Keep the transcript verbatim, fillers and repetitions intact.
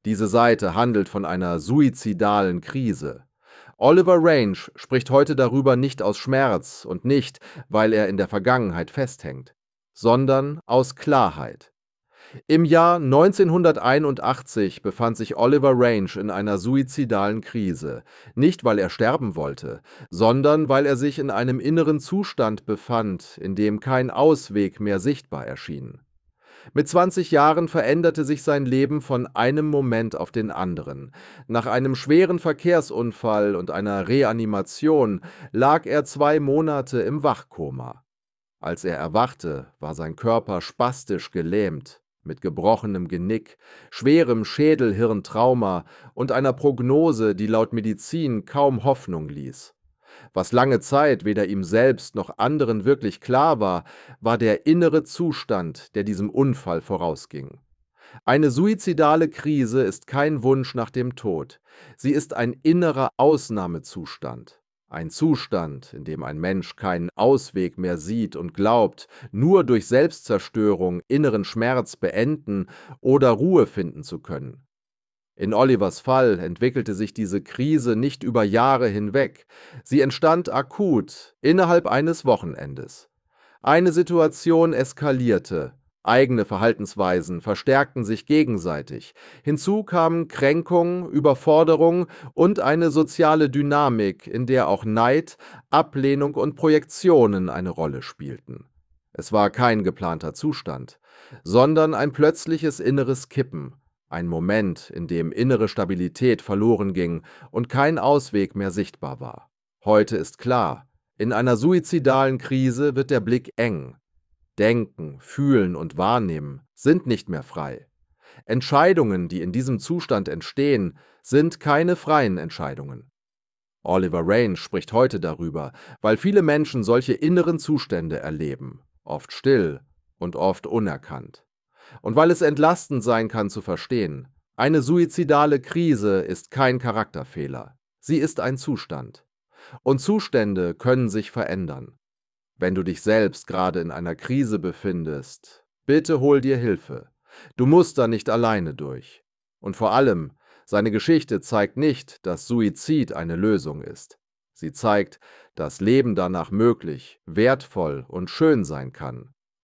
Diese Seite handelt von einer suizidalen Krise. Oliver Range spricht heute darüber nicht aus Schmerz und nicht, weil er in der Vergangenheit festhängt, sondern aus Klarheit. Im Jahr neunzehnhunderteinundachtzig befand sich Oliver Range in einer suizidalen Krise, nicht weil er sterben wollte, sondern weil er sich in einem inneren Zustand befand, in dem kein Ausweg mehr sichtbar erschien. Mit zwanzig Jahren veränderte sich sein Leben von einem Moment auf den anderen. Nach einem schweren Verkehrsunfall und einer Reanimation lag er zwei Monate im Wachkoma. Als er erwachte, war sein Körper spastisch gelähmt, mit gebrochenem Genick, schwerem Schädel-Hirn-Trauma und einer Prognose, die laut Medizin kaum Hoffnung ließ. Was lange Zeit weder ihm selbst noch anderen wirklich klar war, war der innere Zustand, der diesem Unfall vorausging. Eine suizidale Krise ist kein Wunsch nach dem Tod. Sie ist ein innerer Ausnahmezustand. Ein Zustand, in dem ein Mensch keinen Ausweg mehr sieht und glaubt, nur durch Selbstzerstörung inneren Schmerz beenden oder Ruhe finden zu können. In Olivers Fall entwickelte sich diese Krise nicht über Jahre hinweg. Sie entstand akut, innerhalb eines Wochenendes. Eine Situation eskalierte. Eigene Verhaltensweisen verstärkten sich gegenseitig. Hinzu kamen Kränkung, Überforderung und eine soziale Dynamik, in der auch Neid, Ablehnung und Projektionen eine Rolle spielten. Es war kein geplanter Zustand, sondern ein plötzliches inneres Kippen, ein Moment, in dem innere Stabilität verloren ging und kein Ausweg mehr sichtbar war. Heute ist klar, in einer suizidalen Krise wird der Blick eng. Denken, Fühlen und Wahrnehmen sind nicht mehr frei. Entscheidungen, die in diesem Zustand entstehen, sind keine freien Entscheidungen. Oliver Range spricht heute darüber, weil viele Menschen solche inneren Zustände erleben, oft still und oft unerkannt. Und weil es entlastend sein kann zu verstehen, eine suizidale Krise ist kein Charakterfehler, sie ist ein Zustand. Und Zustände können sich verändern. Wenn du dich selbst gerade in einer Krise befindest, bitte hol dir Hilfe. Du musst da nicht alleine durch. Und vor allem, seine Geschichte zeigt nicht, dass Suizid eine Lösung ist. Sie zeigt, dass Leben danach möglich, wertvoll und schön sein kann.